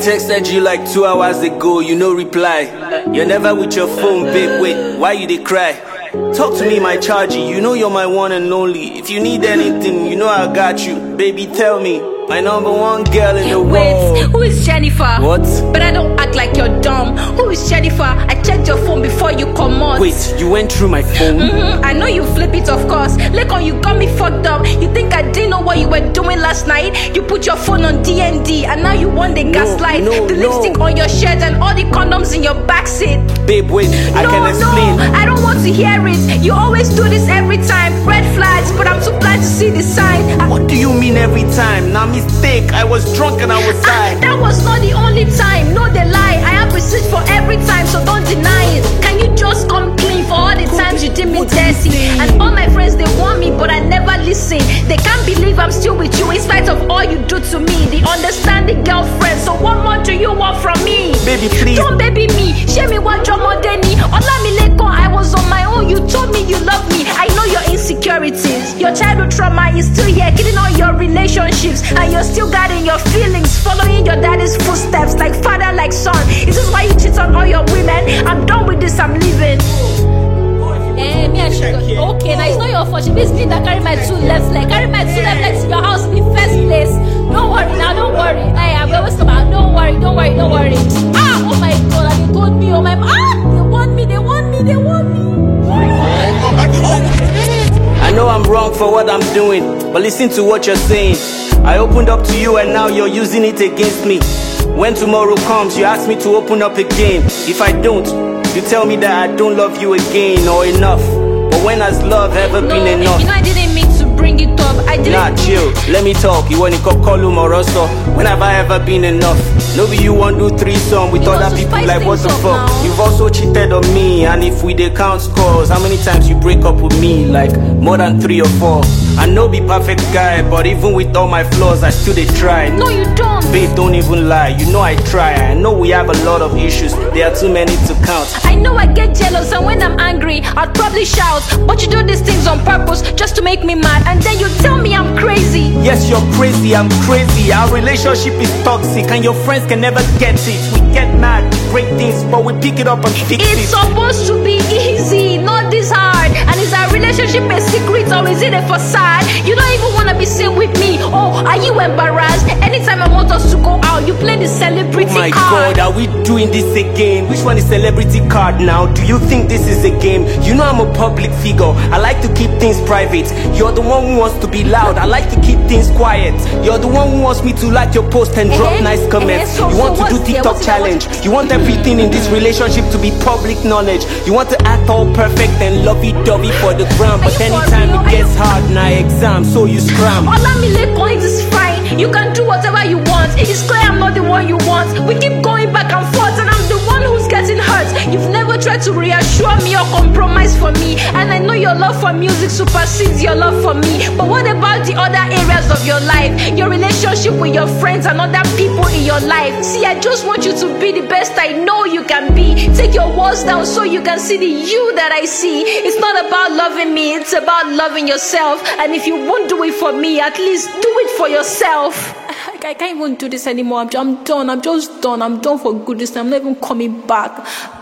texted you like 2 hours ago, you no reply. You're never with your phone, babe, wait, why you dey cry? Talk to me, my chargy, you know you're my one and only. If you need anything, you know I got you. Baby, tell me, my number one girl in the world. Wait, who is Jennifer? What? But I don't act like you're dumb. Who is Jennifer? I checked your phone before you come out. Wait, you went through my phone? I know you flip it, of course. Lekon, you got me fucked up. You think I didn't know what you were doing last night? You put your phone on DND and now you want the gaslight. The lipstick on your shirt and all the condoms in your backseat. Babe, wait, I can explain. No, I don't want to hear it. You always do this every time. Red flags, but I'm too blind to see the sign. What do you mean every time? Now mistake, I was drunk and I was high. That was not the only time, no the lie. I have receipts for every time, so don't deny it. Can you just come clean for all the times you did me dirty? And all my friends, they want me, but I never listen. They can't believe I'm still with you in spite of all you do to me. The understanding girlfriend, so what more do you want from me? Baby, please. Don't baby me, share me what your more than me. Olamileko, I was on my own, you told me you love me. I know your insecurities, your childhood trauma is still here, killing all your relationships. And you're still guarding your feelings, following your daddy's footsteps, like father, like son. Is this why you cheat on all your women? I'm done with this, I'm leaving. Me and Sugar. Okay, now it's not your fault. She basically that carry my two left leg. Carry my two left legs to your house in the first place. Don't worry now, don't worry. Hey, I'm always come out. Don't worry, don't worry, don't worry. Ah, oh my God, they told me, oh my, they want me, they want me, they want me. I know I'm wrong for what I'm doing, but listen to what you're saying. I opened up to you and now you're using it against me. When tomorrow comes, you ask me to open up again. If I don't, you tell me that I don't love you again or enough. But when has love ever been enough? You know I didn't mean to bring it up. I didn't. Nah, chill, let me talk. You want to call Moroso? When have I ever been enough? No be you want to do threesome with other people, like what the fuck? Now. You've also cheated on me, and if we dey count scores, how many times you break up with me? Like more than 3 or 4. I know be perfect guy, but even with all my flaws, I still dey try. No, you don't. Babe, don't even lie. You know I try. I know we have a lot of issues. There are too many to count. I know I get jealous, and when I'm angry, I'd probably shout. But you do these things on purpose, just to make me mad. And then you tell me I'm crazy. Yes, you're crazy, I'm crazy. Our relationship is toxic, and your friends can never get it. We get mad, break things, but we pick it up and fix it. It's supposed to be easy, not this hard. And is our relationship a secret or is it a facade? You don't even want to be seen with me. Oh, are you embarrassed? Anytime I want us to go out, you play the celebrity card. Oh my card. God, are we doing this again? Which one is celebrity card now? Do you think this is a game? You know I'm a public figure. I like to keep things private. You're the one who wants to be loud. I like to keep things quiet. You're the one who wants me to like your post and drop nice comments. So you want to do TikTok challenge. You want everything in this relationship to be public knowledge. You want to act all perfect and lovey-dovey for the gram. But anytime it gets hard, now exam, so you scram. Olamileko, it is fine. You can do whatever you want. It's clear I'm not the one you want. We keep going back and forth and I'm the one who's getting hurt. You've never tried to reassure me or compromise for me. And I know your love for music supersedes your love for me. But what about the other areas of your life? Your relationship with your friends and other people in your life. See, I just want you to be the best I know you can be. Take your walls down so you can see the you that I see. It's not about loving me, it's about loving yourself. And if you won't do it for me, at least do it for yourself. I can't even do this anymore. I'm done. I'm just done. I'm done for good this time. I'm not even coming back.